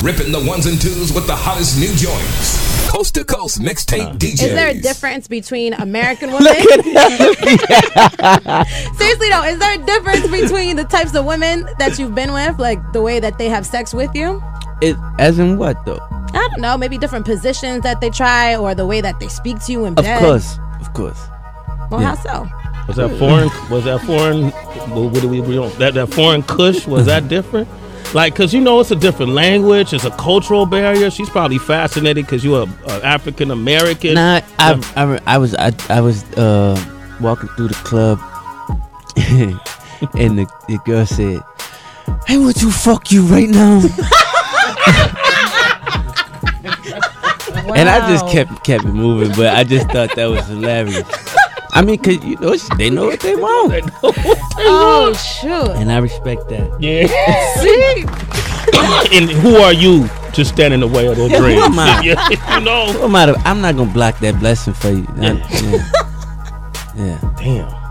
Ripping the ones and twos with the hottest new joints. Coast to coast mixtape DJs. Is there a difference between American women? Seriously though, is there a difference between the types of women that you've been with, like the way that they have sex with you? As in what though? I don't know, maybe different positions that they try, or the way that they speak to you in bed. Of course. Well, yeah. how so? Was that foreign? What do we agree on? That foreign Kush, was that different? Like, because it's a different language, it's a cultural barrier. She's probably fascinated because you're a African American. Nah, I was walking through the club, and the girl said, "Hey, would you fuck you right now?" Wow. And I just kept it moving, but I just thought that was hilarious. I mean, cause they know what they want. Oh shoot! And I respect that. Yeah. See? And who are you to stand in the way of their dreams? Who am I? Yeah, I'm not gonna block that blessing for you. Yeah. Damn.